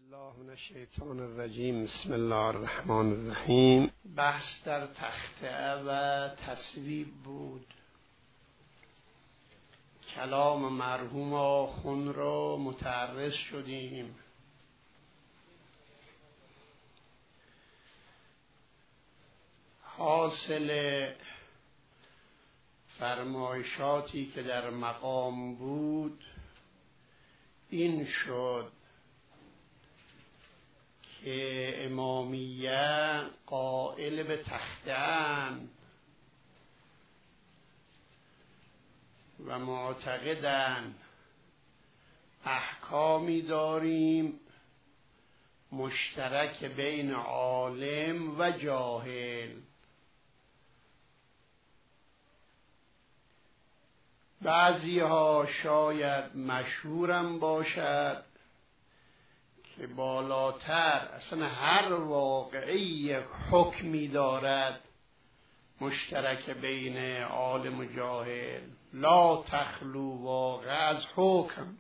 الله من الشیطان الرجیم. بسم الله الرحمن الرحیم. بحث در تخته و تصویب بود. کلام مرحوم آخوند را متعرض شدیم. حاصل فرمایشاتی که در مقام بود این شد که امامیه قائل به تخته‌اند و معتقدند احکامی داریم مشترک بین عالم و جاهل. بعضی ها شاید مشهورم باشد که بالاتر اصلا هر واقعی یک حکمی دارد مشترک بین عالم و جاهل، لا تخلو واقع از حکم.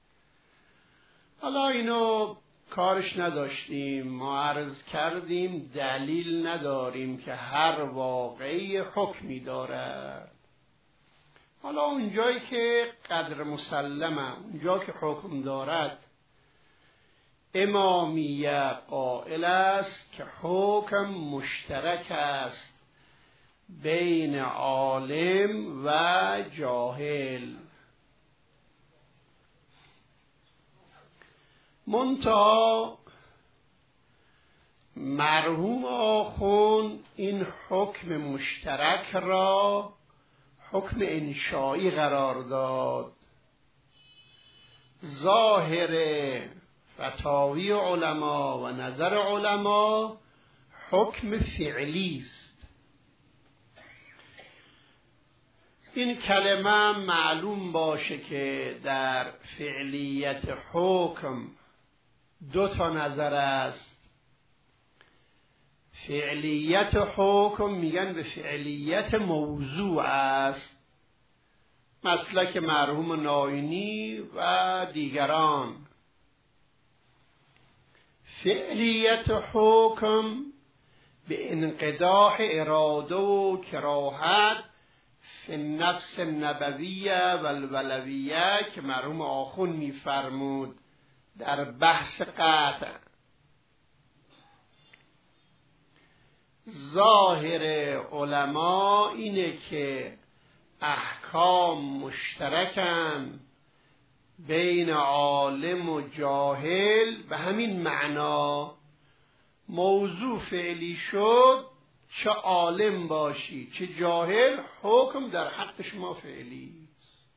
حالا اینو کارش نداشتیم، ما عرض کردیم دلیل نداریم که هر واقعی حکمی دارد. حالا اونجایی که قدر مسلمه، اونجا که حکم دارد، امامیه قائل است که حکم مشترک است بین عالم و جاهل. منتها مرحوم آخوند این حکم مشترک را حکم انشایی قرار داد. ظاهر فتاوی علما و نظر علما حکم فعلی است. این کلمه معلوم باشه که در فعلیت حکم دو تا نظر است. فعلیت حکم میگن به فعلیت موضوع است، مسلک مرحوم ناینی و دیگران. فعلیت حکم به انقداح اراده و کراهت فی النفس النبویه و الولویه که مرحوم آخوند میفرمود در بحث قطع. ظاهر علما اینه که احکام مشترکن بین عالم و جاهل، به همین معنا موضوع فعلی شد، چه عالم باشی چه جاهل حکم در حق شما فعلی.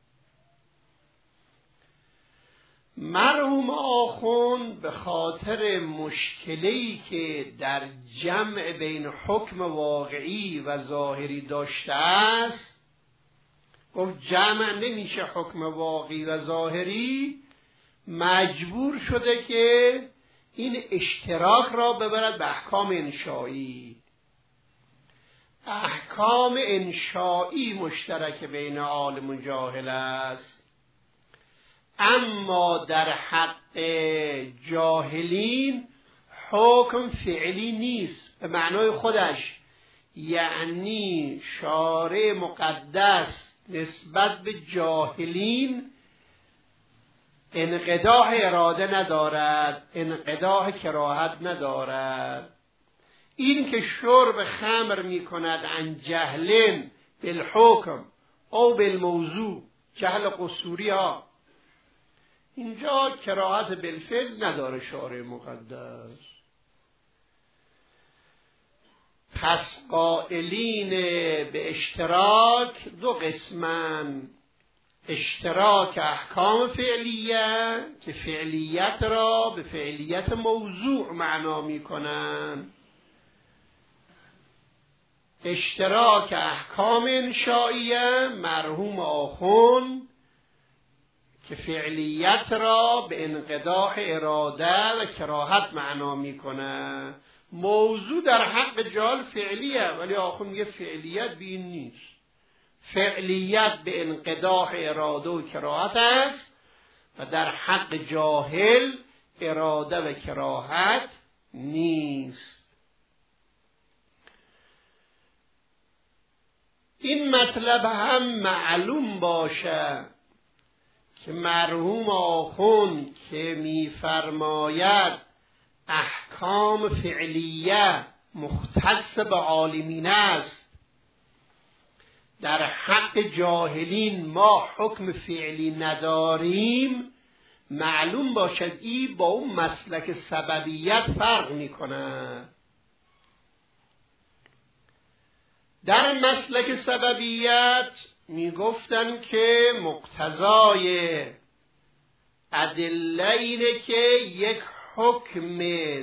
مرحوم آخوند به خاطر مشکلی که در جمع بین حکم واقعی و ظاهری داشته است، گفت جمع نمیشه حکم واقعی و ظاهری، مجبور شده که این اشتراک را ببرد به احکام انشایی. احکام انشایی مشترک بین عالم و جاهل است، اما در حق جاهلین حکم فعلی نیست به معنای خودش. یعنی شارع مقدس نسبت به جاهلین انقداح اراده ندارد، انقداح کراهت ندارد. این که شرب خمر می کند عن جهلن بالحکم او بالموضوع، جهل قصوری ها، اینجا کراهت بالفعل نداره شارع مقدس. پس قائلین به اشتراک دو قسمن: اشتراک احکام فعلیه که فعلیت را به فعلیت موضوع معنا می کنن، اشتراک احکام انشائیه مرحوم آخوند که فعلیت را به انقداح اراده و کراهت معنا می کنن. موضوع در حق جاهل فعلیه، ولی آخوند میگه فعلیت به این نیست. فعلیت به انقداح اراده و کراهت است و در حق جاهل اراده و کراهت نیست. این مطلب هم معلوم باشه که مرحوم آخوند که می‌فرماید احکام فعلیه مختص به عالمین است، در حق جاهلین ما حکم فعلی نداریم، معلوم باشد این با اون مسلک سببیت فرق میکنه. در مسلک سببیت میگفتن که مقتضای ادله اینه که یک حکم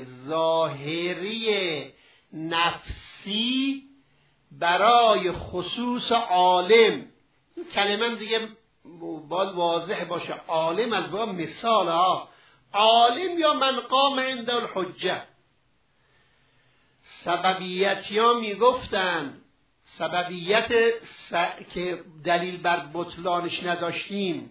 ظاهری نفسی برای خصوص عالم، این کلمه دیگه باید واضح باشه، عالم از باب مثال ها، عالم یا من قام عند الحجه. سببیتی ها میگفتن سببیت که دلیل بر بطلانش نداشتیم،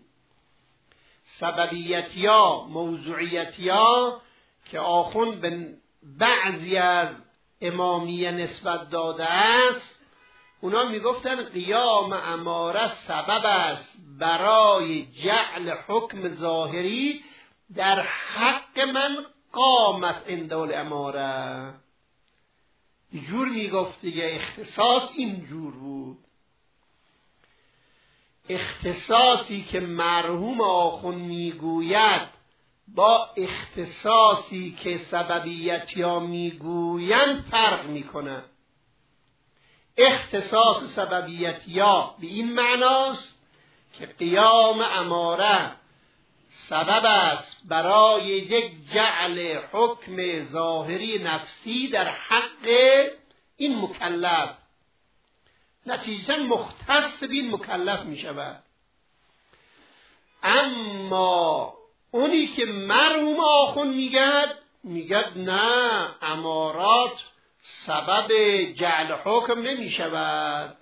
سببیتی ها موضوعیتی ها که آخوند به بعضی از امامیه نسبت داده است، اونا میگفتن قیام اماره سبب است برای جعل حکم ظاهری در حق من قامت عند الاماره. اینجور میگفت دیگه، اختصاص اینجور بود. اختصاصی که مرحوم آخوند میگوید با اختصاصی که سببیتی ها میگویند فرق میکنه. اختصاص سببیتی ها به این معناست که قیام اماره سبب است برای یک جعل حکم ظاهری نفسی در حق این مکلف، نتیجه مختص به این مکلف می شود. اما اونی که مرحوم آخوند میگد نه، امارات سبب جعل حکم نمی شود.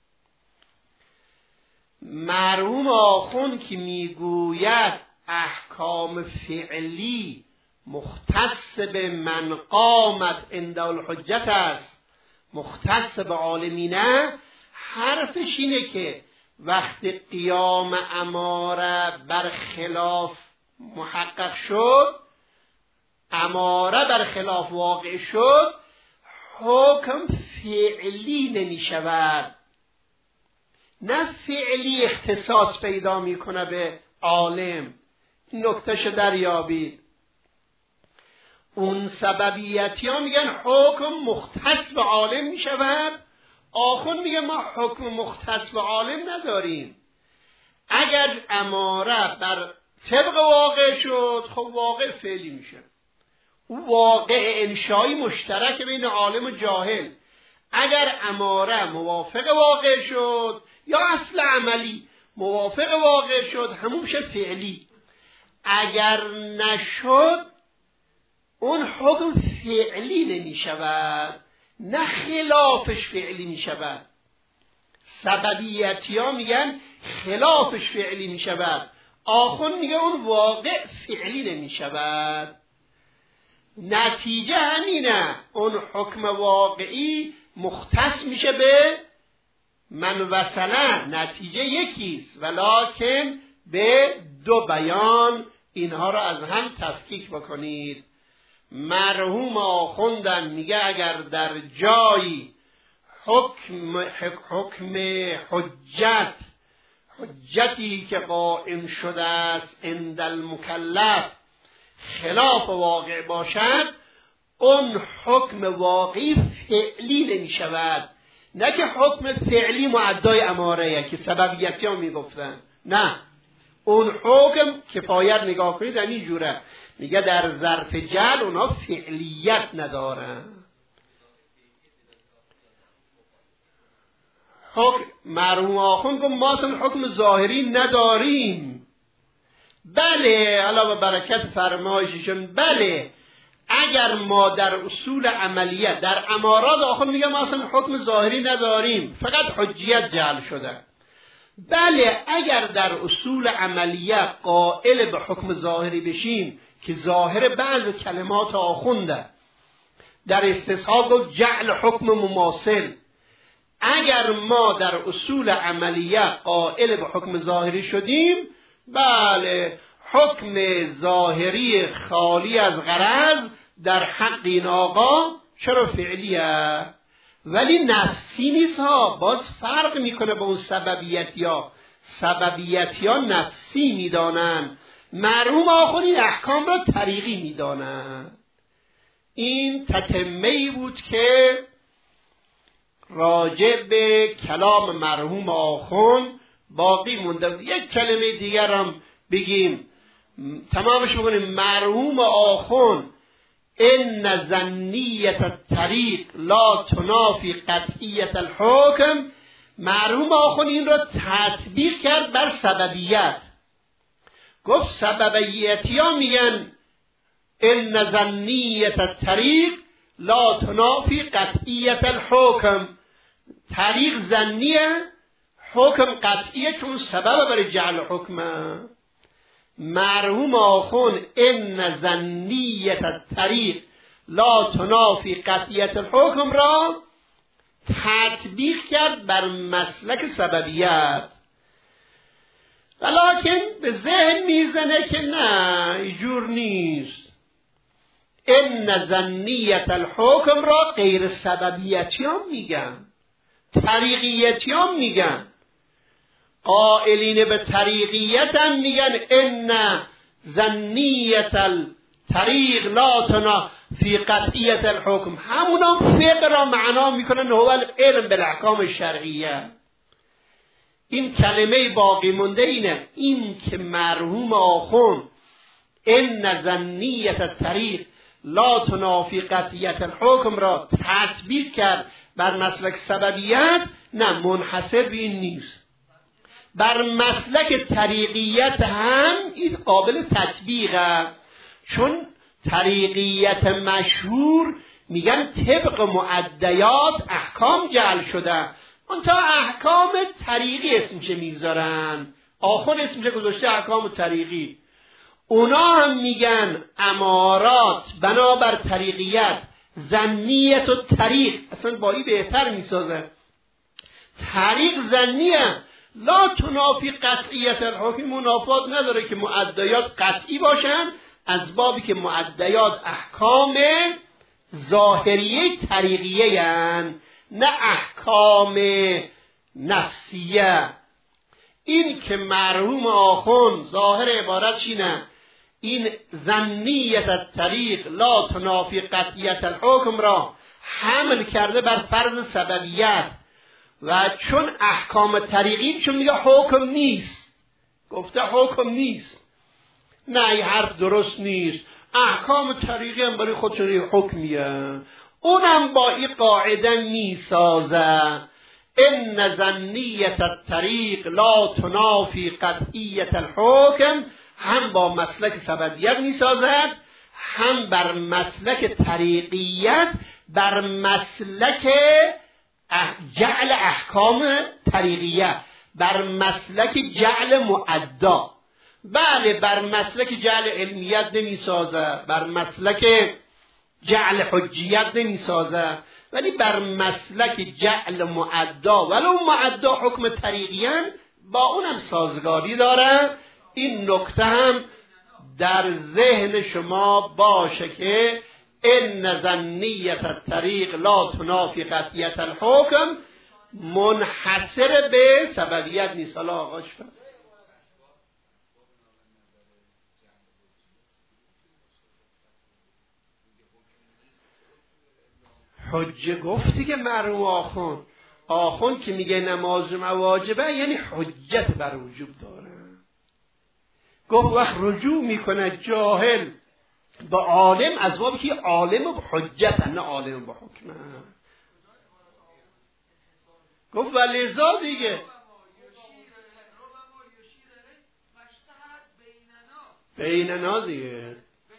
مرحوم آخوند که میگوید احکام فعلی مختص به من قامت عند الحجت است، مختص به عالمینه، حرفش اینه که وقتی قیام اماره بر خلاف محقق شد، اماره بر خلاف واقع شد، حکم فعلی نمی شود. نه فعلی اختصاص پیدا می کنه به عالم. نکتهش دریابید. اون سببیتی ها میگن حکم مختص به عالم می شود، آخوند میگه ما حکم مختص به عالم نداریم. اگر اماره بر طبق واقع شد، خب واقع فعلی میشه. او واقع انشایی مشترک بین عالم و جاهل. اگر اماره موافق واقع شد یا اصل عملی موافق واقع شد، همون میشه فعلی. اگر نشد اون حکم فعلی نمی شود، نه خلافش فعلی می شود. سببیتی ها میگن خلافش فعلی می شود، آخوند میگه اون واقع فعلی نمی شود. نتیجه همینه، اون حکم واقعی مختص میشه به من وصله، نتیجه یکیست، ولکن به دو بیان اینها را از هم تفکیک بکنید. مرحوم آخوندن میگه اگر در جایی حکم حجتی که قائم شده است عند المکلف خلاف واقع باشد، اون حکم واقعی فعلی نمی شود. نه که حکم فعلی معدای اماره که سببیتی ها می گفتن، نه، اون حکم کفایت نگاه کنید این جوره، میگه در ظرف جعل اونا فعلیت ندارن. حکم مرحوم آخوند گفت ما اصلا حکم ظاهری نداریم. بله، علاوه برکت فرمایششون، بله اگر ما در اصول عملیه در امارات آخوند میگه ما اصلا حکم ظاهری نداریم، فقط حجیت جعل شده. بله اگر در اصول عملیه قائل به حکم ظاهری بشیم، که ظاهر بعض کلمات آخونده. در استصحاب گفت جعل حکم مماثل. اگر ما در اصول عملیه قائل به حکم ظاهری شدیم، بله حکم ظاهری خالی از غرض در حق این آقا چرا فعلیه؟ ولی نفسی نیست ها. باز فرق میکنه با اون سببیتیا. سببیتیا نفسی میدانن، مرحوم آخون این احکام را طریقی میدانن. این تتمه‌ای بود که راجع به کلام مرحوم آخون باقی مونده. یک کلمه دیگر هم بگیم تمامش بکنیم. مرحوم آخون ان ظنیت الطریق لا تنافی قطعیت الحکم، مرحوم آخون این را تطبیق کرد بر سببیت. گفت سببیتیا میگن ان ظنیت الطریق لا تنافی قطعیت الحکم. طریق ظنیه، حکم قطعیه که اون سبب برای جعل حکمه. مرحوم آخون ان ظنیت الطریق لا تنافی قطعیت الحکم را تطبیق کرد بر مسلک سببیت. ولیکن به ذهن میزنه که نه اینجور نیست. ان ظنیت الحکم را غیر سببیتیان میگن، طریقیتیان میگن. قائلین به طریقیت هم میگن ان ظنیت الطریق لا تنافی قطعیت الحکم. همونا فقه را معنا میکنن هو العلم بالاحکام شرعیه. این کلمه باقی مونده اینه، این که مرحوم آخون ان ظنیت الطریق لا تنافی قطعیت الحکم را تطبیق کرد بر مسلک سببیت، نه منحصر به این نیست. بر مسلک طریقیت هم این قابل تطبیقه، چون طریقیت مشهور میگن طبق معدیات احکام جعل شده. اون تا احکام طریقی اسمشه میذارن، آخون اسمشه گذاشته احکام طریقی. اونا هم میگن امارات بنابر طریقیت ظنیت و طریق اصلا با این بهتر میسازه. طریق ظنیه لا تنافی قطعیت الحکم، منافات نداره که معدیات قطعی باشن، از بابی که معدیات احکام ظاهریه طریقیه هن، نه احکام نفسیه. این که مرحوم آخون ظاهر عبارت اینه، این ظنیت الطریق لا تنافی قطعیت الحکم را حمل کرده بر فرض سببیت و چون احکام طریقی چون میگه حکم نیست، گفته حکم نیست. نه این حرف درست نیست، احکام طریقی هم برای خودشون حکمیه. اونم با این قاعده میسازه ان ظنیت الطریق لا تنافی قطعیت الحکم، هم با مسلک سببیت میسازد، هم بر مسلک طریقیت، بر مسلک جعل احکام طریقیه، بر مسلک جعل معدا. بله بر مسلک جعل علمیت نمیسازه، بر مسلک جعل حجیت نمیسازه، ولی بر مسلک جعل معدا، ولو معدا حکم طریقیان با اونم سازگاری داره. این نکته هم در ذهن شما باشه که ان ظنیت الطریق لا تنافی قطعیت الحکم منحصر به سببیت نیست. حالا آقاش حجه گفتی که مرحوم آخون که میگه نماز واجبه یعنی حجت بر وجوب داره. گفت وقت رجوع میکنه جاهل به عالم از بابی که عالم به حجت نه عالم به حکمه. گفت ولذا دیگه بیننا دیگه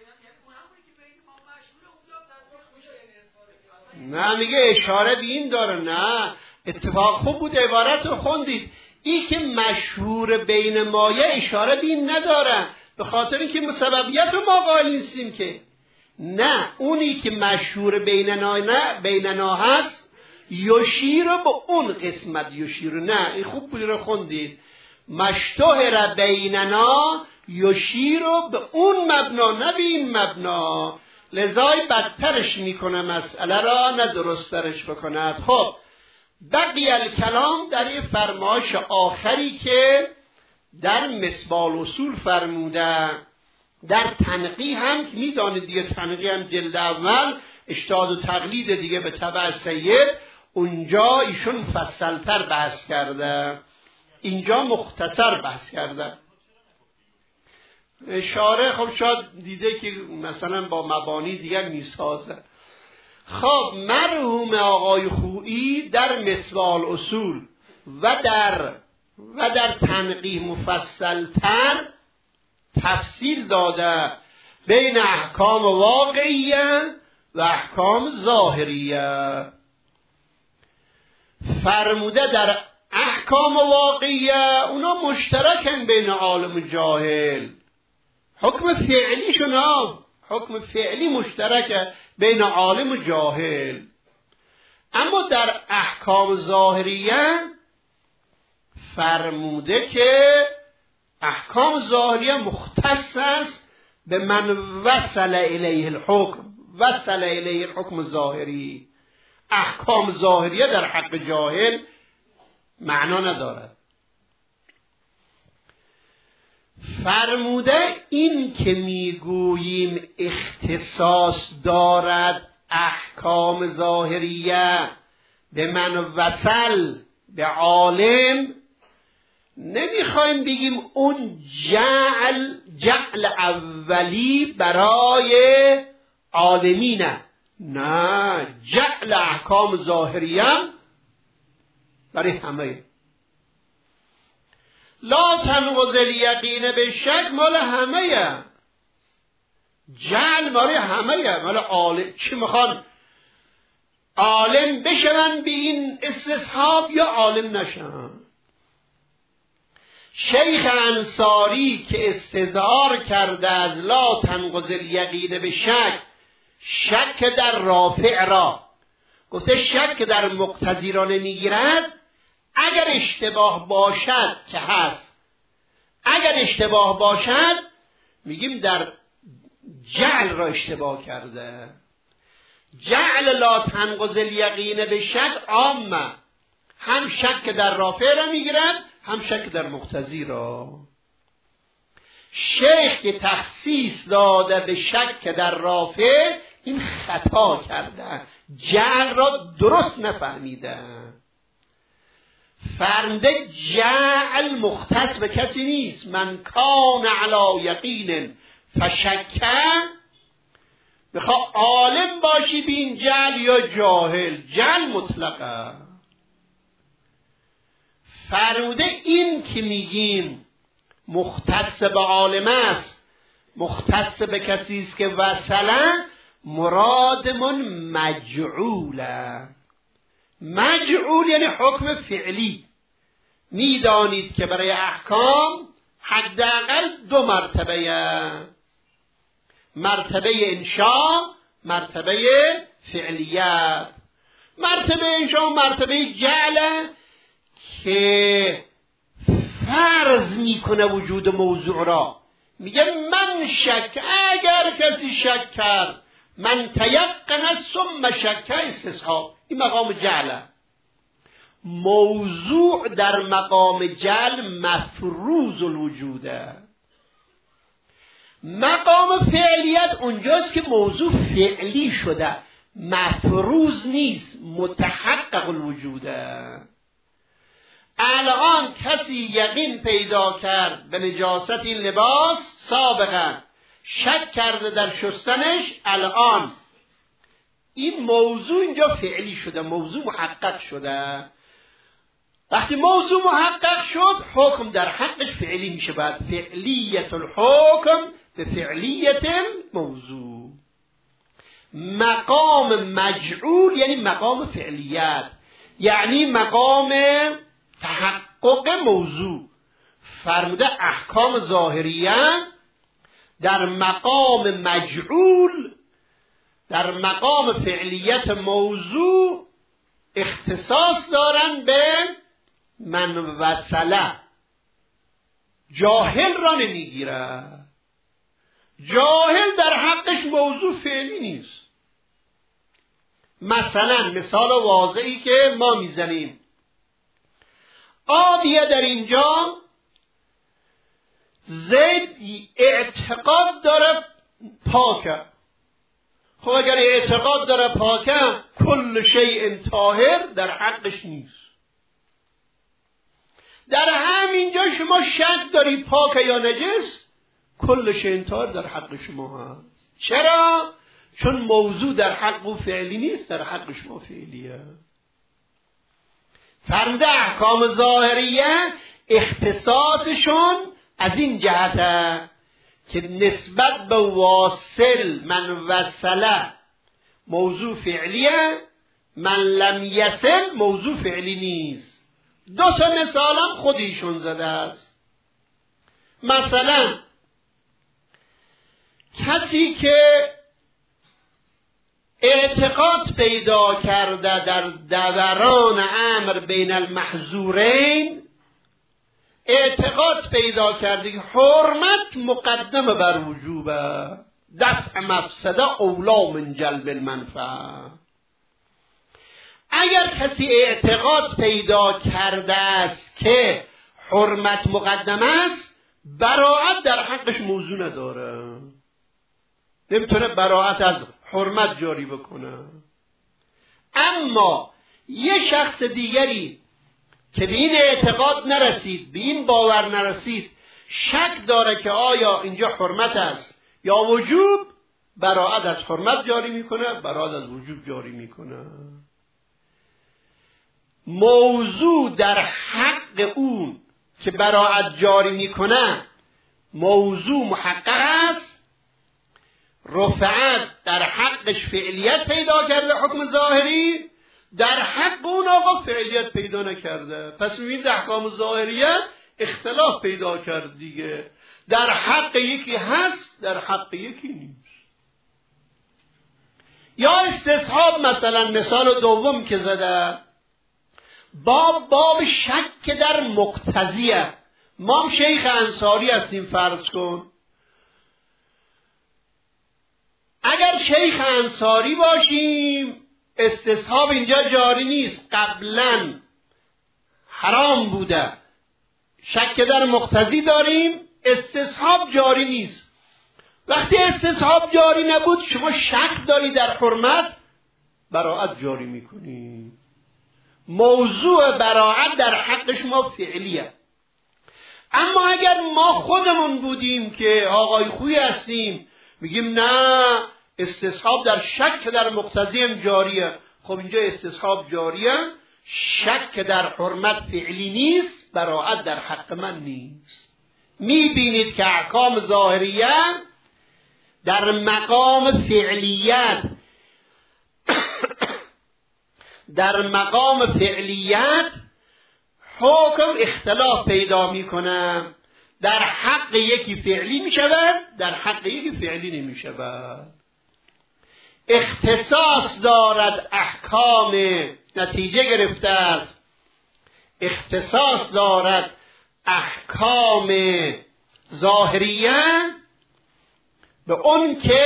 نه میگه اشاره به این داره. نه اتفاق خوب بود عبارت رو خوندید. این که مشهور بین مایه اشاره به این نداره، به خاطر اینکه مسببیت رو ما قائل نیستیم که. نه، اونی که مشهور بیننا هست یشیر به اون قسمت یشیر. نه، این خوب بود رو خوندید. مشتهر بیننا یشیر به اون مبنا، نه به این مبنا. لذای بدترش میکنه مسئله را، نه درسترش بکند. خب بقی الکلام در این فرمایش آخری که در مصباح الاصول فرموده، در تنقیح هم که میدانید دیگه، تنقیح هم جلد اول اجتهاد و تقلید دیگه به تبع سید، اونجا ایشون مفصل‌تر بحث کرده، اینجا مختصر بحث کرده. اشاره خب شاید دیده که مثلا با مبانی دیگر میسازه. خب مرحوم آقای خویی در مصباح الاصول و در تنقیح مفصل‌تر تفصیل داده بین احکام واقعیه و احکام ظاهریه. فرموده در احکام واقعیه اونا مشترکن بین عالم و جاهل، حکم فعلی شنا، حکم فعلی مشترکه بین عالم و جاهل. اما در احکام ظاهریه فرموده که احکام ظاهریه مختص است به من وصل الیه الحکم، وصل الیه الحکم ظاهری. احکام ظاهریه در حق جاهل معنا ندارد. فرموده این که میگوییم اختصاص دارد احکام ظاهریه به من وصل به عالم، نمیخوایم بگیم اون جعل اولی برای عالمینه، نه، جعل احکام ظاهریه برای همه. لا تنقض الیقین به شک مال همه، جعل مال همه، مال عالم. چی میخوان؟ عالم بشون به این استصحاب یا عالم نشن؟ شیخ انصاری که استظهار کرده از لا تنقض الیقین به شک، شک در رافع را گفته شک در مقتضی را نمیگیرد، اگر اشتباه باشد که هست، اگر اشتباه باشد میگیم در جعل را اشتباه کرده. جعل لا تنقض الیقین به شک عامه، هم شک در رافع را میگیرد هم شک در مقتضی را. شیخ که تخصیص داده به شک در رافع این خطا کرده، جعل را درست نفهمیده. فرموده جعل مختص به کسی نیست. من کان علی یقین فشکه، بخواه عالم باشی بین جعل یا جاهل، جعل مطلقه. فرموده این که میگیم مختص به عالم است، مختص به کسی است که وصله، مرادمون مجعوله. مجعول یعنی حکم فعلی. میدانید که برای احکام حداقل دو مرتبه، مرتبه انشاء، مرتبه فعلیت. مرتبه انشاء و مرتبه جعل که فرض میکنه وجود موضوع را. میگه من شک، اگر کسی شک کرد، من تیقن ثم شک استصحاب، این مقام جعله. موضوع در مقام جعل مفروض الوجوده. مقام فعلیت اونجاست که موضوع فعلی شده، مفروض نیست، متحقق الوجوده. الان کسی یقین پیدا کرد به نجاست این لباس، سابقا شک کرده در شستنش، الان این موضوع اینجا فعلی شده، موضوع محقق شده. وقتی موضوع محقق شد حکم در حقش فعلی میشه. بعد فعلیت الحکم به فعلیت موضوع. مقام مجعول یعنی مقام فعلیت، یعنی مقام تحقق موضوع. فرموده احکام ظاهریه در مقام مجعول، در مقام فعلیت موضوع اختصاص دارن به من وصله. جاهل را نمیگیره. جاهل در حقش موضوع فعلی نیست. مثلا مثال واضحی که ما میزنیم، آبیه در اینجا زید اعتقاد داره پاکه. خب اگر اعتقاد داره پاکه، کل شیء طاهر در حقش نیست. در همینجا شما شک داری پاکه یا نجس، کل شیء طاهر در حق شما هست. چرا؟ چون موضوع در حق او فعلی نیست، در حق شما فعلیه. فرموده احکام ظاهریه اختصاصشون از این جهته که نسبت به واصل من وصله موضوع فعلیه، من لم یصل موضوع فعلی نیست. دو تا مثال هم خودیشون زده است. مثلا کسی که اعتقاد پیدا کرده در دوران امر بین المحظورین، اعتقاد پیدا کرده که حرمت مقدم بر وجوبه، دفع مفسده اولا من جلب المنفعه. اگر کسی اعتقاد پیدا کرده است که حرمت مقدم است، براءت در حقش موضوع نداره، نمیتونه براءت از حرمت جاری بکنه. اما یه شخص دیگری که به این اعتقاد نرسید، به این باور نرسید، شک داره که آیا اینجا حرمت است یا وجوب، براءت از حرمت جاری میکنه، براءت از وجوب جاری میکنه. موضوع در حق اون که براءت جاری میکنه موضوع محقق است، رفعت در حقش فعلیت پیدا کرده، حکم ظاهری در حق اون آقا فعلیت پیدا نکرده. پس میبینید احکام ظاهریه اختلاف پیدا کرد دیگه، در حق یکی هست، در حق یکی نیست. یا استصحاب، مثلا مثال دوم که زده، باب شک در مقتضیه. ما هم شیخ انصاری هستیم فرض کن، اگر شیخ انصاری باشیم استصحاب اینجا جاری نیست، قبلا حرام بوده. شک در مقتضی داریم، استصحاب جاری نیست. وقتی استصحاب جاری نبود، شما شک داری در حرمت، براءت جاری میکنی. موضوع براءت در حق شما فعلیه. اما اگر ما خودمون بودیم که آقای خوی هستیم، میگیم نه استصحاب در شک در مقتضی هم جاریه، خب اینجا استصحاب جاریه، شک در حرمت فعلی نیست، براءت در حق من نیست. میبینید که احکام ظاهریه در مقام فعلیت در مقام فعلیت حکم اختلاف پیدا میکنه، در حق یکی فعلی میشود، در حق یکی فعلی نمیشود. اختصاص دارد احکام، نتیجه گرفته است، اختصاص دارد احکام ظاهریه به اون که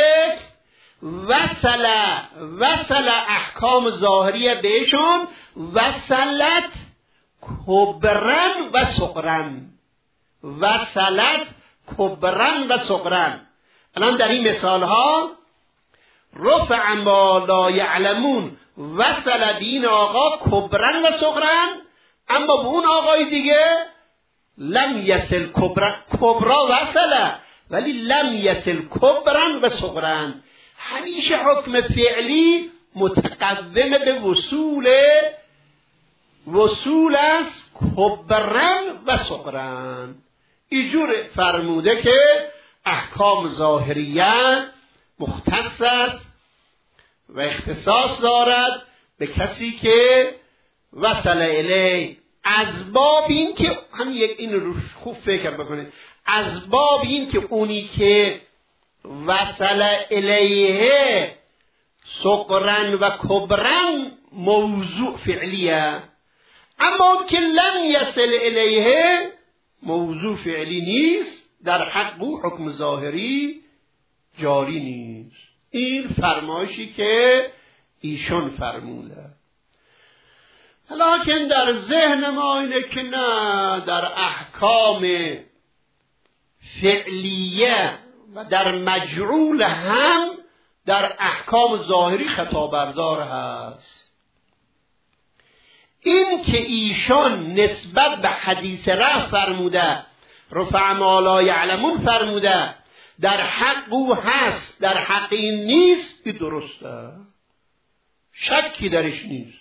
وصل احکام ظاهریه بهشون وصلت کبرن و صغرن، وصلت کبرن و صغرن. الان در این مثال ها رفع ما لا یعلمون وصل دین آقا کبرن و صغرن، اما به اون آقای دیگه لم یصل کبرا وصله ولی لم یصل کبرن و صغرن. همیشه حکم فعلی متقدم به وصول است، کبرن و صغرن. اینجور فرموده که احکام ظاهریه مختص است و اختصاص دارد به کسی که وصل الی. از باب این که هم این رو خوب فکر بکنید، از باب این که اونی که وصل الیه صغرا و کبرا موضوع فعلیه، اما که لم یصل الیه موضوع فعلی نیست، در حق او حکم ظاهری جاری نیست. این فرمایشی که ایشون فرموده. لکن در ذهن ما اینه که نه، در احکام فعلیه و در مجعول هم در احکام ظاهری خطا بردار هست. این که ایشان نسبت به حدیث رفع فرموده، رفع ما لا یعلمون فرموده، در حق او هست در حق این نیست، این درسته، شکی درش نیست.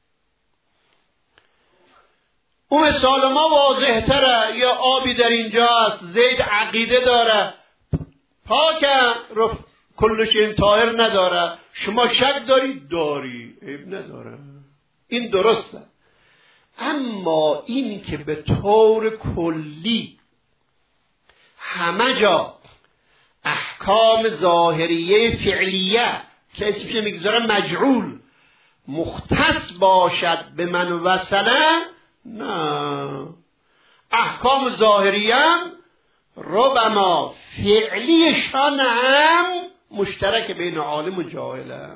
اون مثال ما واضح تره. یا آبی در اینجا هست، زید عقیده داره پاکه، کلش این طاهر نداره، شما شک دارید؟ داری، عیب نداره، این درسته. اما این که به طور کلی همه جا احکام ظاهریه فعلیه که اسمش میگذاره مجعول مختص باشد به من وصله، نه، احکام ظاهریه ربما فعلیشان هم مشترک بین عالم و جاهله.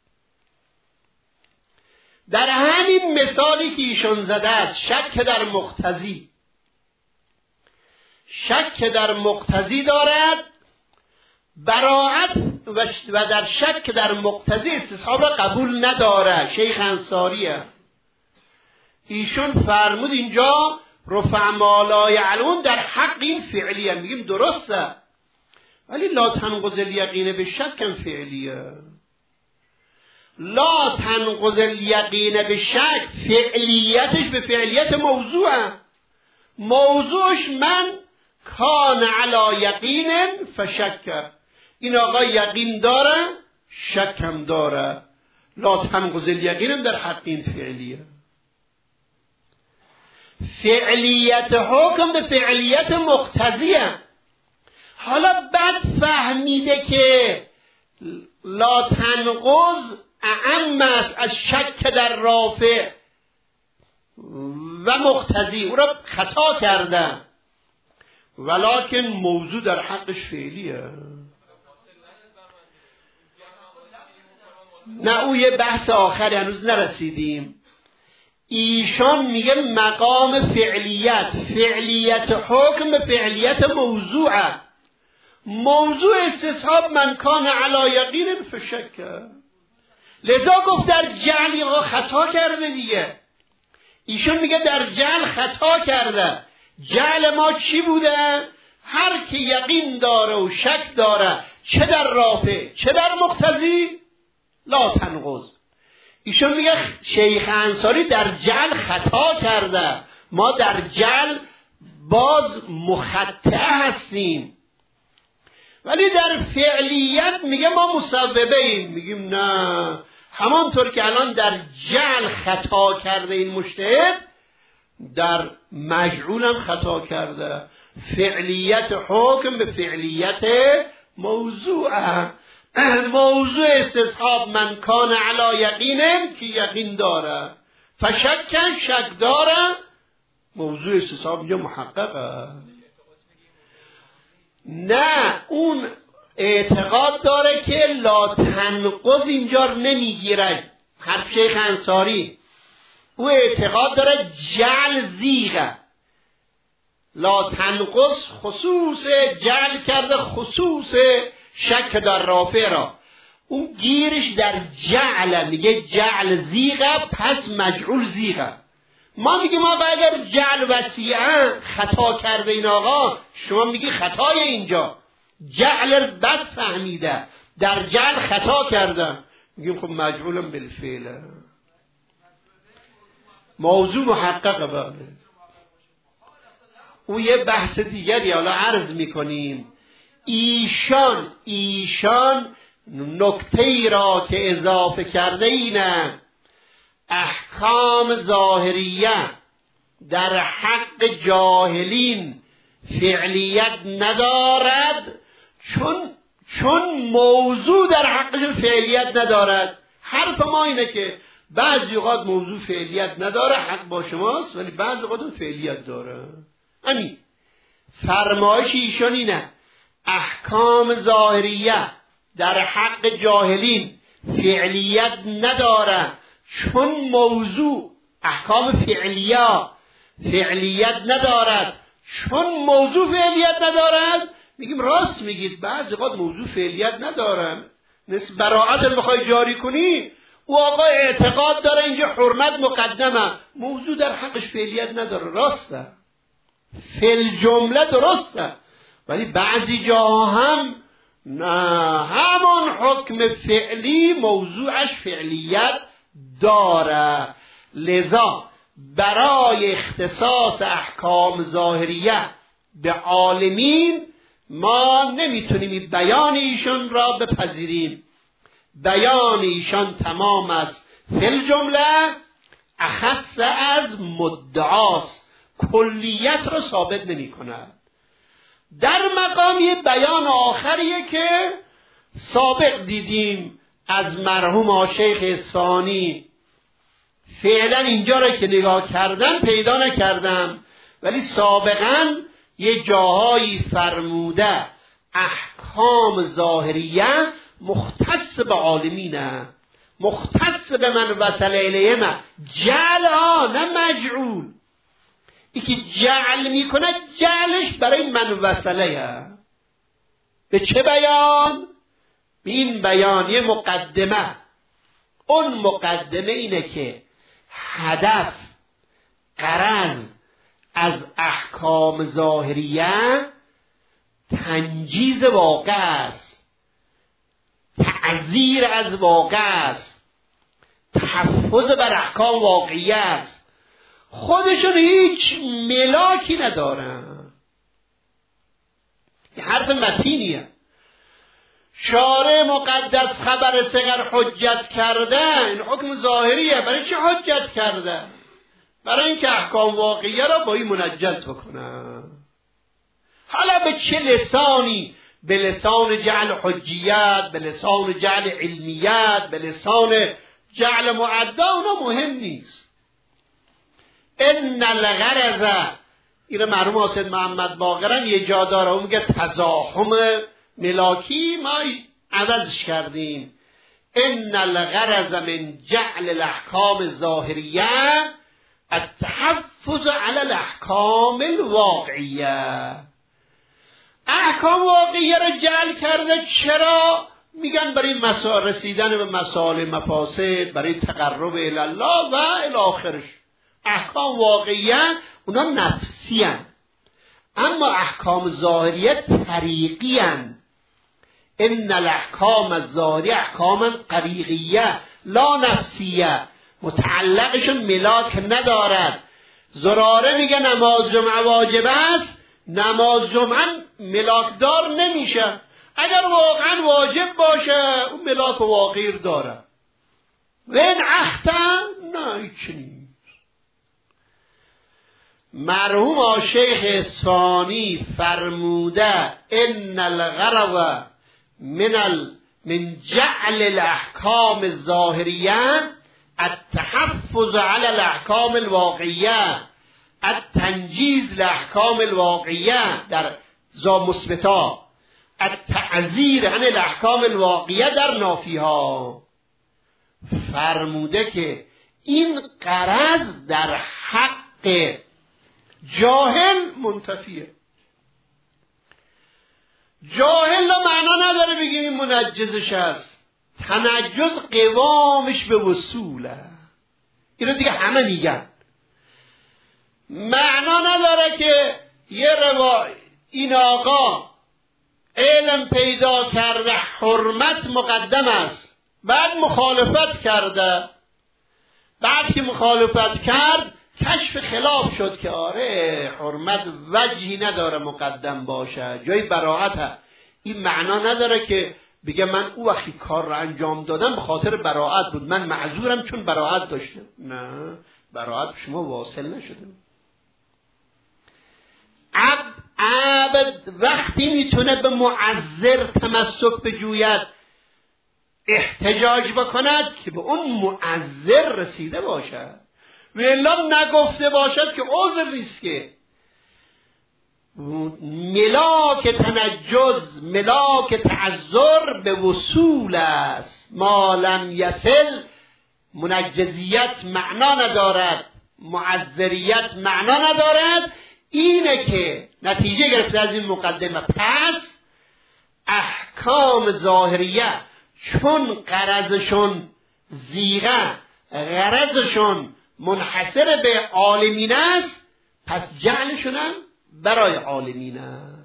در همین مثالی که ایشون زده است، شک در مقتضی، شک در مقتضی دارد براعت و در شک در مقتضی استصحاب را قبول نداره. شیخ انصاریه، ایشون فرمود اینجا رفع ما لا یعلمون در حق این فعلیه. میگیم درسته، ولی لا تنقض الیقین به شک هم فعلیه. لا تنقض الیقین به شک فعلیتش به فعلیت موضوعه. موضوعش من کان علی یقین فشک، این آقا یقین داره شکم داره. لا تنقض الیقین در حق این فعلیه. فعلیت حکم به فعلیت مقتضیه. حالا بعد فهمیده که لا تنقض اعم است از شک در رافع و مقتضی، او را خطا کرده، ولکن موضوع در حقش فعلیه. نه، او یه بحث آخری هنوز نرسیدیم. ایشان میگه مقام فعلیت حکم به فعلیت موضوعه. موضوع استصحاب من کان علی یقین فشک، لذا گفت در جعل یا خطا کرده دیگه. ایشون میگه در جعل خطا کرده. جعل ما چی بوده؟ هر که یقین داره و شک داره، چه در رافع چه در مقتضی، لا تنقض. ایشون میگه شیخ انصاری در جعل خطا کرده، ما در جعل باز مخطئ هستیم، ولی در فعلیت میگه ما مسببه ایم. میگیم نه، همانطور که الان در جعل خطا کرده این مجتهد، در مجعول هم خطا کرده. فعلیت حکم به فعلیت موضوعه. موضوع استصحاب من کان علی یقینه که یقین داره، فشکن شک داره، موضوع استصحاب اینجا محققه. نه، اون اعتقاد داره که لا تنقض اینجا نمیگیره. حرف شیخ انصاری، او اعتقاد داره جعل زیغه. لا تنقض خصوص جعل کرده، خصوص شک در رافع را. اون گیرش در جعل، میگه جعل زیغه پس مجعول زیغه. ما میگیم آقا اگر جعل وسیعه خطا کرده این آقا، شما میگی خطای اینجا جعل بد فهمیده، در جعل خطا کرده. میگیم خب مجعولم بالفعل، موضوع محققه. بله، او یه بحث دیگری حالا عرض میکنیم. ایشان نکته ای را که اضافه کرده اینه، احکام ظاهریه در حق جاهلین فعلیت ندارد، چون موضوع در حقش فعلیت ندارد. حرف ما اینه که بعضی اوقات موضوع فعلیت نداره، حق با شماست، ولی بعضی اوقات فعلیت داره. همین فرمایش ایشون اینه احکام ظاهریه در حق جاهلین فعلیت نداره، چون موضوع احکام فعلیت ندارد، چون موضوع فعلیت ندارد. میگیم راست میگید، بعضی اوقات موضوع فعلیت ندارن. مثل براءت رو بخوای جاری کنی، او آقا اعتقاد داره اینجا حرمت مقدمه، موضوع در حقش فعلیت نداره. راسته، فعل جمله درسته، ولی بعضی جاها هم نه، همون حکم فعلی موضوعش فعلیت داره. لذا برای اختصاص احکام ظاهریه به عالمین ما نمیتونیم بیان ایشان را بپذیریم. بیان ایشان تمام است، فی الجمله اخص از مدعاست، کلیت را ثابت نمی کند. در مقام یه بیان آخریه که سابق دیدیم از مرحوم شیخ اصفهانی، فعلا اینجا را که نگاه کردن پیدا نکردم، ولی سابقا یه جاهایی فرموده احکام ظاهریه مختص به عالمینه، مختص به من وصل الیهما، جعل نه مجعول. ای که جعل میکنه جعلش برای من وصله. به چه بیان؟ به این بیان یه مقدمه. اون مقدمه اینه که هدف غرض از احکام ظاهریه تنجیز واقع است، تعزیر از واقع است، تحفظ بر احکام واقعیه است. خودشون هیچ ملاکی ندارن. یه حرف متینیه. شارع مقدس خبر صغر حجت کرده، این حکم ظاهریه. برای چه حجت کرده؟ برای اینکه احکام واقعیه را با این منجز بکنه. حالا به چه لسانی؟ به لسان جعل حجیت، به لسان جعل علمیت، به لسان جعل معدا، اونا مهم نیست. ان الغرض، این مرحوم حسین محمد باقرم یه جا داره، اون میگه تزاحم ملاکی ما عوضش کردیم. ان الغرض من جعل الاحکام الظاهریه التحفظ علی الاحکام الواقعیه. احکام واقعیه رو جعل کرده. چرا؟ میگن برای رسیدن به مسائل مفاسد، برای تقرب الی الله و الی آخرش. احکام واقعیه اونا نفسی هن. اما احکام ظاهریه طریقی هن. ان الاحکام الظاهریه احکام طریقیه لا نفسیه، متعلقشون ملاک ندارد. زراره میگه نماز جمعه واجب است، نماز جمعه ملاکدار نمیشه. اگر واقعا واجب باشه اون ملاک واقعی داره. وین احتم نه هیچ نیست. مرحوم شیخ اصفهانی فرموده ان الغرض من جعل الاحکام الظاهریه التحفظ على الاحکام الواقعیه التنجیز الاحکام الواقعیه در ذا مثبتا، التعزیر عن الاحکام الواقعیه در نافیها. فرموده که این غرض در حق جاهل منتفیه. جاهل لا معنا نداره بگیم این منجزش است. تنجز قوامش به وصوله. این رو دیگه همه میگن. معنا نداره که این آقا علم پیدا کرده حرمت مقدم است، بعد مخالفت کرده، بعد که مخالفت کرد کشف خلاف شد که آره حرمت وجهی نداره مقدم باشه، جای براعت. این معنا نداره که بگه من او وقتی کار رو انجام دادم به خاطر براعت بود، من معذورم چون براعت داشتم. نه، براعت شما واصل نشده. عبد وقتی میتونه به معذر تمسک بجوید، احتجاج بکند که به اون معذر رسیده باشد، و الا نگفته باشد که عذر نیست. که ملاک تنجز، ملاک تعذر به وصول است. ما لم یصل، منجزیت معنا ندارد، معذریت معنا ندارد. اینه که نتیجه گرفته از این مقدمه، پس احکام ظاهریه چون غرضشون زیغه، غرضشون منحصر به عالمین است، پس جعلشون هم برای عالمین است.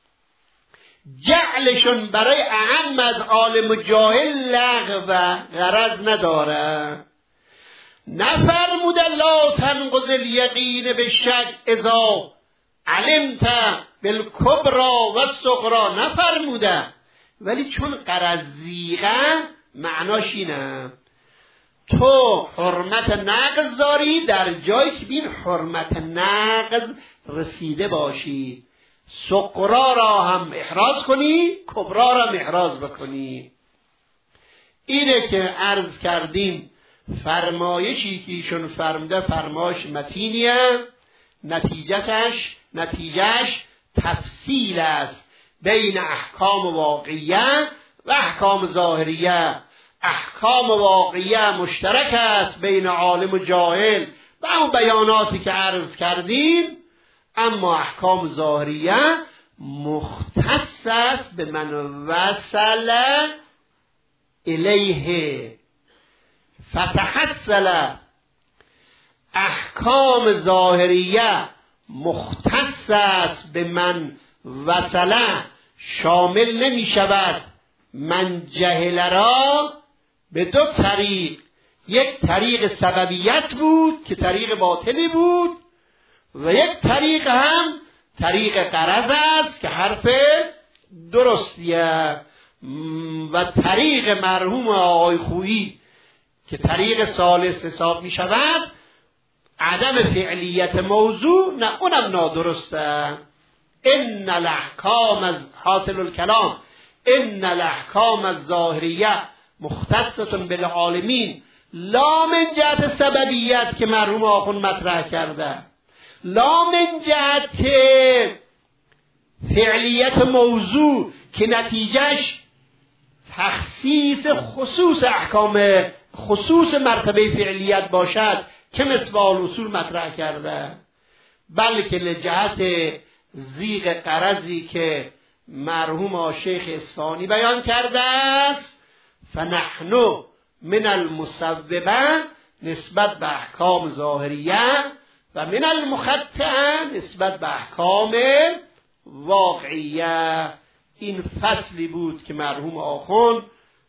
جعلشون برای اعم از عالم و جاهل لغو و غرض نداره. نفرمود لا تنقض الیقین بالشک اذا علمت بالکبرى و الصغرى، نفرموده، ولی چون غرض زیغه معناش اینه تو حرمت نقض داری در جایی که بین حرمت نقض رسیده باشی، صغرا را هم احراز کنی، کبرا را هم احراز بکنی. اینه که عرض کردیم فرمایشی که ایشون فرموده فرمایش متینیه، نتیجهش تفصیل است بین احکام واقعیه و احکام ظاهریه. احکام واقعیه مشترک است بین عالم و جاهل و اون بیاناتی که عرض کردیم، اما احکام ظاهریه مختص است به من وصل الیه فتحصل. احکام ظاهریه مختص است به من وصل، شامل نمی شود من جهل را به دو طریق. یک طریق سببیت بود که طریق باطلی بود، و یک طریق هم طریق غرض است که حرف درستیه. و طریق مرحوم آقای خویی که طریق ثالث حساب می شود، عدم فعلیت موضوع، نه اونم نادرسته. ان الاحکام از حاصل الکلام، ان الاحکام الظاهریه مختصة بالعالمین، لا من جهت سببیت که مرحوم آخوند مطرح کرده، لا من جهت فعلیت موضوع که نتیجهش تخصیص خصوص احکام، خصوص مرتبه فعلیت باشد که مثبال اصول مطرح کرده، بلکه لجهت زیغ غرضی که مرحوم شیخ اصفهانی بیان کرده است. فنحن من المصوبه نسبت به احکام ظاهریه و من المخطئه نسبت به احکام واقعیه. این فصلی بود که مرحوم آخوند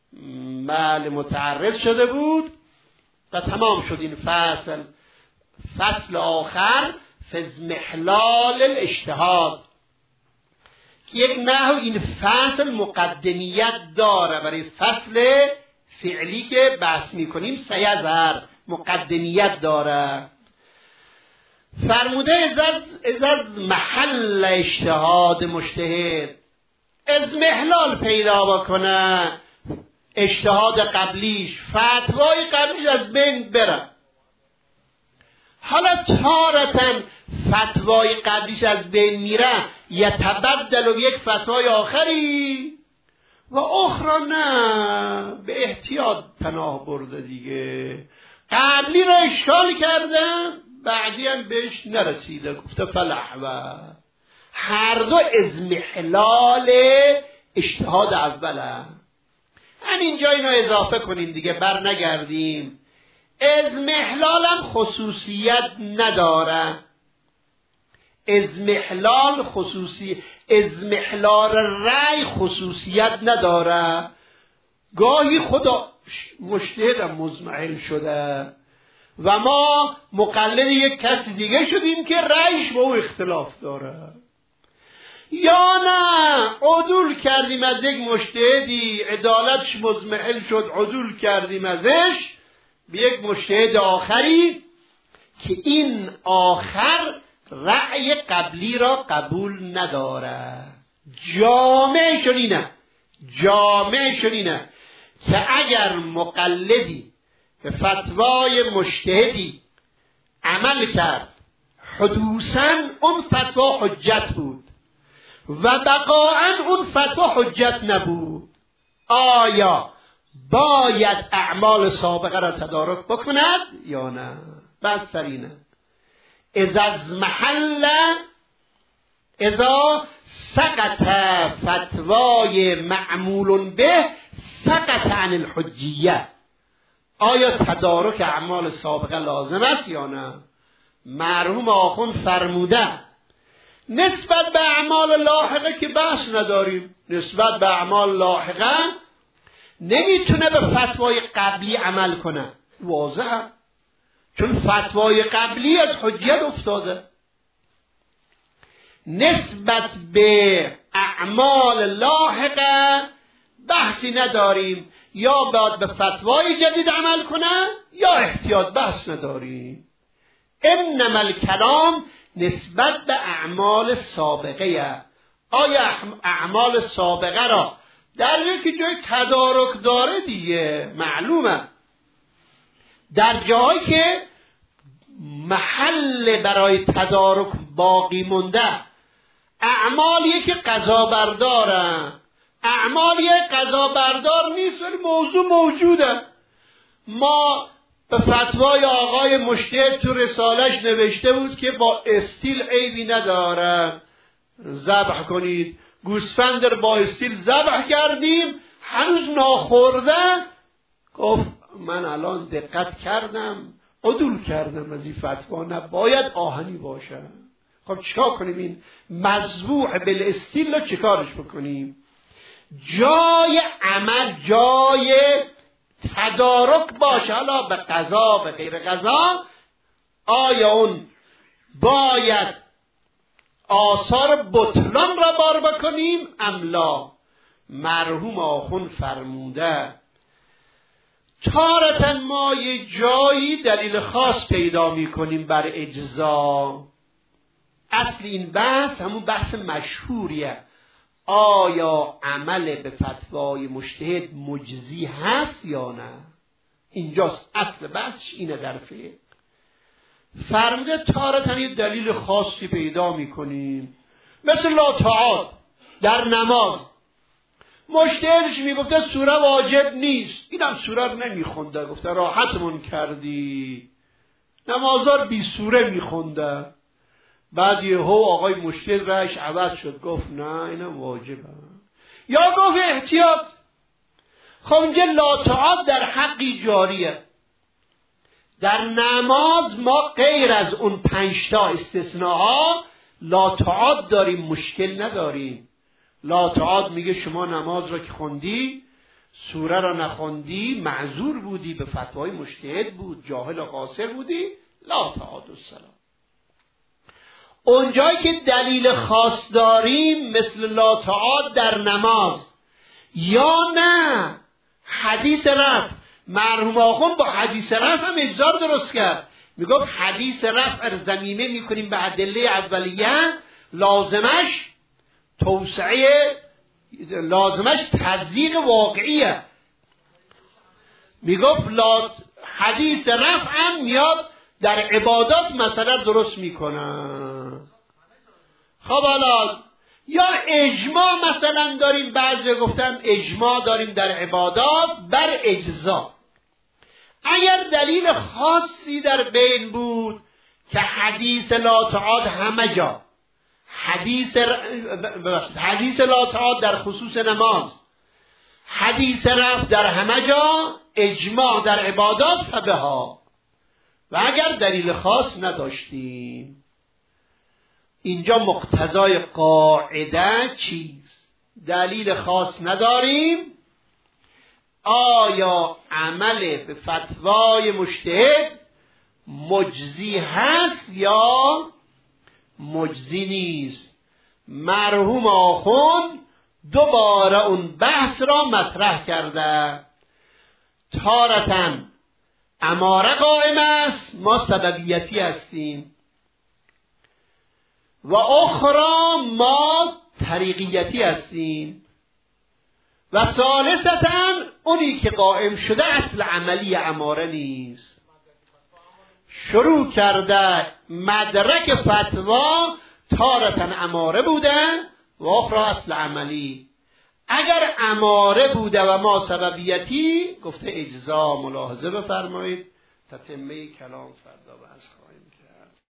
متعرض شده بود و تمام شد این فصل. فصل آخر فضمحلال الاجتهاد، که یک نحو این فصل مقدمیت داره برای فصل فعلی که بحث میکنیم. سیظهر مقدمیت داره. فرموده از محل اجتهاد مجتهد، اضمحلال پیدا بکنه اجتهاد قبلیش، فتوای قبلیش از بین بره. حالا تارتن فتوای قبلیش از بین میره، یتبدل و یک فتوای آخری و اخرى نه، به احتیاط پناه برده دیگه. قبلی را اشکال کرده، بعدی هم بهش نرسیده، گفته فلحوه. هر دو اضمحلال اجتهاد اوله. همینجا اینو اضافه کنیم دیگه، بر نگردیم. اضمحلال هم خصوصیت نداره. اضمحلال رأی خصوصیت نداره. گاهی خدا مجتهد مضمحل شده و ما مقلد یک کس دیگه شدیم که رأیش با او اختلاف داره، یا نه عدول کردیم از یک مجتهدی، عدالتش مضمحل شد، عدول کردیم ازش به یک مجتهد آخری که این آخر رأی قبلی را قبول ندارد. جامعشون اینه که اگر مقلدی به فتوای مجتهدی عمل کرد، حدوثاً اون فتوا حجت بود و بقاءً اون فتوا حجت نبود، آیا باید اعمال سابقه را تدارک بکند یا نه؟ بس سر اینه. اذا سقط فتوای معمول به سقط عن الحجیه. آیا تدارک اعمال سابقه لازم است یا نه؟ مرحوم آخوند فرمودن نسبت به اعمال لاحقه که بحث نداریم. نسبت به اعمال لاحقه نمیتونه به فتوای قبلی عمل کنه، واضحه، چون فتوای قبلی از حجیت افتاده. نسبت به اعمال لاحقه بحثی نداریم، یا باید به فتوای جدید عمل کنه یا احتیاط، بحث نداریم. انما الکلام نسبت به اعمال سابقه. آیا اعمال سابقه را در یکی جای تدارک داره دیگه، معلومه. در جایی که محل برای تدارک باقی مونده، اعمالیه که قضا بردارن، اعمالیه قضا بردار نیست ولی موضوع موجوده. ما به فتوای آقای مجتهد تو رسالش نوشته بود که با استیل عیبی نداره، ذبح کنید. گوسفند رو با استیل ذبح کردیم، هنوز ناخورده. گفت من الان دقت کردم، عدول کردم از این فتوا، نباید آهنی باشه. خب چیکار کنیم؟ این مذبوح بالاستیل رو چیکارش بکنیم؟ جای عمل، جای تدارک باشه، حالا به قضا به غیر قضا، آیا اون باید آثار بطلان را بار بکنیم ام لا؟ مرحوم آخوند فرموده تارتاً ما یه جایی دلیل خاص پیدا میکنیم بر اجزا. اصل این بحث همون بحث مشهوریه، آیا عمل به فتوای مجتهد مجزی هست یا نه؟ اینجاست اصل بحثش، اینه در فقه. فرموده تارتاً یه دلیل خاصی پیدا میکنیم، مثل لا تعاد در نماز. مجتهدش میگفته سوره واجب نیست، اینم سوره رو نمیخونده، گفته راحتمون کردی، نمازار بی سوره میخونده. بعد یهو آقای مجتهد رأیش عوض شد، گفت نه اینم واجبه، یا گفت احتیاط. خب اینجا لا تعاد در حقی جاریه. در نماز ما غیر از اون 5 تا استثناها لا تعاد داریم، مشکل نداریم. لا تعاد میگه شما نماز را که خوندی، سوره را نخوندی، معذور بودی، به فتوای مجتهد بود، جاهل و قاصر بودی، لا تعاد السلام. اونجایی که دلیل خاص داریم مثل لا تعاد در نماز، یا نه حدیث رفع. مرحوم آخوند با حدیث رفع هم اجزار درست کرد، میگفت حدیث رفع ضمیمه میکنیم به ادله اولیه، لازمش توسعه، لازمش تضییق واقعیه. میگفت حدیث رفع هم میاد در عبادات مثلا درست میکنن. خب حالا یا اجماع مثلا داریم، بعضی گفتن اجماع داریم در عبادات بر اجزا. اگر دلیل خاصی در بین بود که حدیث لا تعاد همه جا، حدیث لا تعاد در خصوص نماز، حدیث رفع در همه جا، اجماع در عبادات فبها. و اگر دلیل خاص نداشتیم، اینجا مقتضای قاعده چیست؟ دلیل خاص نداریم، آیا عمل به فتوای مجتهد مجزی هست یا مجزی نیست؟ مرحوم آخوند دوباره اون بحث را مطرح کرده. تارتاً اماره قائم است، ما سببیتی هستیم. و اخرى ما طریقیتی هستیم و ثالثتا اونی که قائم شده اصل عملی اماره نیست. شروع کرده مدرک فتوا تارتن اماره بوده و اخرى اصل عملی. اگر اماره بوده و ما سببیتی گفته اجزا. ملاحظه بفرمایید تتمه کلام فردا بحث خواهیم.